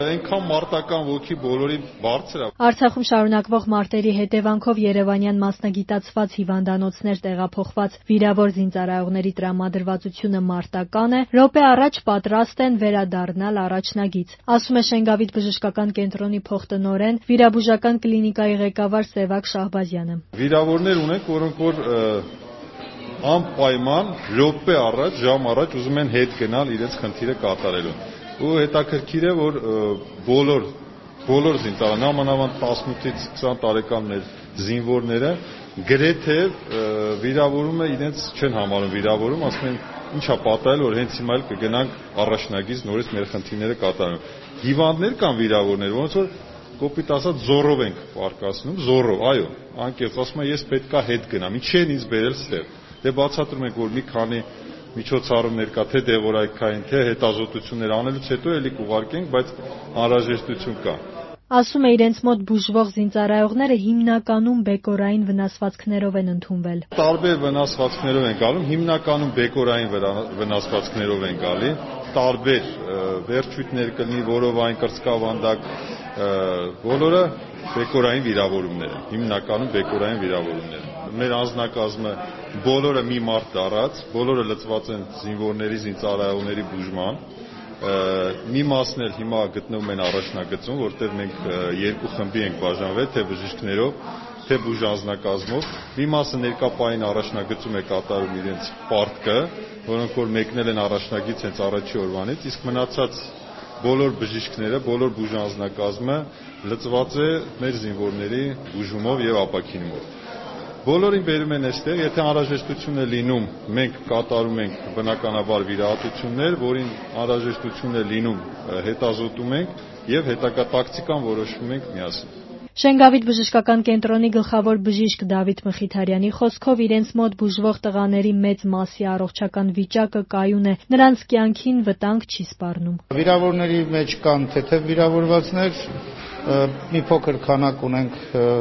Այնքան մարտական ոգի բոլորի բարձր է։ Արցախում շարունակվող մարտերի հետևանքով երևանյան մասնագիտացված հիվանդանոցներ տեղափոխված վիրավոր զինծառայողների տրամադրվածությունը մարտական է, րոպե առաջ պատրաստ են վերադառնալ առաջնագիծ, ասում է Շենգավիթ բժշկական կենտրոնի փոխտնօրեն, վիրաբուժական կլինիկայի ղեկավար Սևակ Շահբազյանը։ Վիրավորներ ունենք, որոնք որ անպայման րոպե առաջ, ժամ առաջ ուզում են հետ գնալ իրենց խնդիրը կատարելու։ Ու հետաքրքիր է, որ բոլոր զինծառայողները, նամանավանդ 18-ից 20 տարեկաններ զինվորները գրեթե վիրավորումը իրենց չեն համարում վիրավորում, ասում են ինչա պատահել, որ հենց հիմա էլ կգնանք առաջնագիծ նորից մեր խնդիրները կատարելու։ Հիվանդներ կան վիրավորներ, ոնց որ կոպիտ ասած զոռով ենք պարկասնում, զոռով, այո, անկեղծ ասում եմ ես պետքա հետ գնամ, ինչի են ինձ բերել ստեղ։ Դե բացատրում ենք, որ մի քանի միջոցառումներ կա, թե դեղորայքային, թե հետազոտություններ անելուց հետո էլի կուղարկենք, բայց անհրաժեշտություն կա։ Ասում է իրենց մոտ բուժվող զինծառայողները հիմնականում բեկորային վնասվածքներով են ընդունվել։ Տարբեր վնասվածքներով են գալու, հիմնականում բեկորային վնասվածքներով են գալի, տարբեր վերջույթներ կլինի, որովային կրծքավանդակ, բոլորը բեկորային վիրավորումներ են, հիմնականում բեկորային վիրավորումներ են։ Մեր անձնակազմը բոլորը մի մարդ դարած, բոլորը լծված են զինվորների, զինծառայողների բուժման։ Մի մասն էլ հիմա գտնվում են առաջնագծում, որտեղ մենք երկու խմբի ենք բաժանվել, թե բժիշկներով, թե բուժանձնակազմով։ Մի մասը ներկա պահին առաջնագծում է կատարում իրենց պարտքը, որոնք որ մեկնել են առաջնագիծ հենց առաջի օրվանից, իսկ մնացած բոլոր բժիշկները, բոլոր բուժանձնակազմը լծված է մեր զինվորների բուժումով եւ ապաքինումով։ Բոլորին բերում են այստեղ, եթե անհրաժեշտություն է լինում, մենք կատարում ենք բնականաբար վիրահատություններ, որին անհրաժեշտություն է լինում, հետազոտում ենք եւ հետագա տակտիկան որոշում ենք միասին։ Շենգավիթ բժշկական կենտրոնի գլխավոր բժիշկ Դավիթ Մխիթարյանի խոսքով իրենց մոտ բուժվող տղաների մեծ մասի առողջական վիճակը կայուն է, նրանց կյանքին վտանգ չի սպառնում։ Վիրավորների մեջ կան թեթև վիրավորվածներ, մի փոքր քանակ ունենք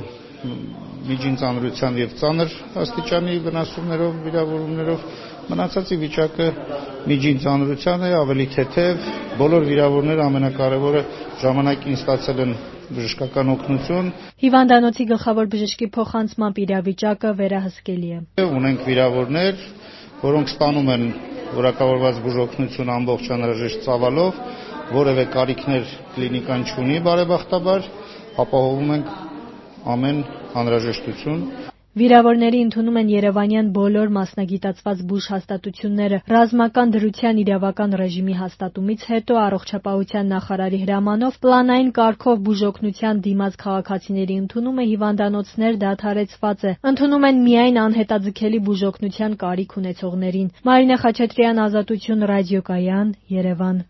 միջին ծանրության եւ ծանր աստիճանի վնասումներով, վիրավորումներով, մնացածի վիճակը միջին ծանրության է, ավելի թեթև, բոլոր վիրավորները ամենակարևորը ժամանակին ստացել են բժշկական օգնություն։ Հիվանդանոցի գլխավոր բժշկի փոխանցմամբ իրավիճակը վերահսկելի է։ Ունենք վիրավորներ, որոնք ստանում են որակավորված բուժօգնություն ամբողջ անհրաժեշտ ծավալով, որևէ կարիքներ կլինիկան չունի բարեբախտաբար, ապահովում ենք ամեն անհրաժեշտություն։ Վիրավորների ընդունում են երևանյան բոլոր մասնագիտացված բուժհաստատությունները։ Ռազմական դրության իրավական ռեժիմի հաստատումից հետո առողջապահության նախարարի հրամանով պլանային կարգով բուժօգնության դիմաց քաղաքացիների ընդունումը հիվանդանոցներ դադարեցված է։ Ընդունում են միայն անհետաձգելի բուժօգնության կարիք ունեցողներին։ Մարինե Խաչատրյան, Ազատություն, Ռադիոկայան, Երևան։